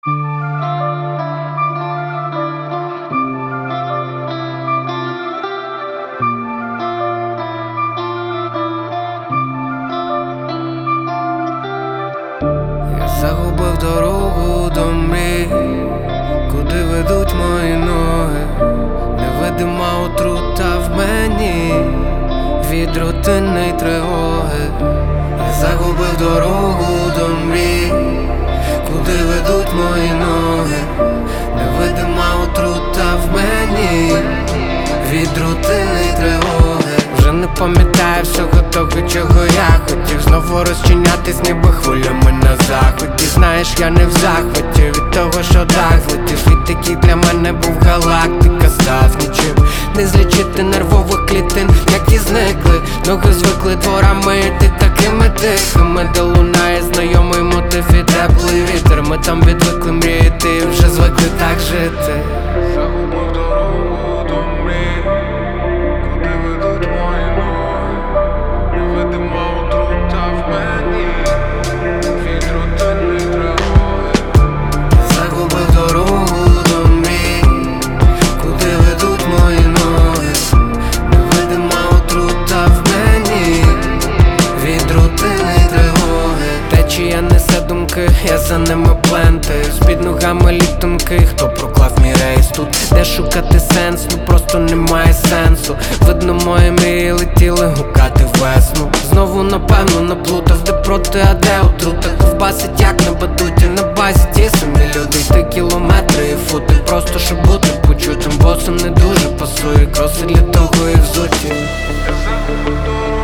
Я загубив дорогу до мрій, куди ведуть мої ноги. Невидима отрута в мені від рутинної тривоги. Я загубив дорогу до мрій, куди ведуть мої ноги. Невидима отрута в мені від рутинної тривоги. Вже не пам'ятаю всього того, чого я хотів. Знову розчинятись, ніби хвилями на заході. Знаєш, я не в захваті від того, що дах злетів. Світ, який для мене був галактика, став нічим. Не злічити нервових клітин, які зникли. Ноги звикли дворами йти такими тихими, де лунає знайомий мотив і теплий вітер. Ми там відвикли мріяти і вже звикли так жити. Загубив дорогу до мрій, куди ведуть мої ноги. Невидима отрута в мені від рутинної тривоги. Загубив дорогу до мрій, куди ведуть мої ноги. Невидима отрута в мені від рутинної тривоги. Течія несе думки, я за ними плентаю. З-під ногами лід тонкий, хто проклав мій рейс тут, де шукати сенс, ну просто немає сенсу. Видно, мої мрії летіли гукати весну. Знову напевно наплутав, де проти, а де отрута. Ковбасить як на батуті, на базі ті самі люди. Йти кілометри і фути, просто щоб бути почутим. Босом не дуже пасує, кроси для того і взуті. Я загубив дорогу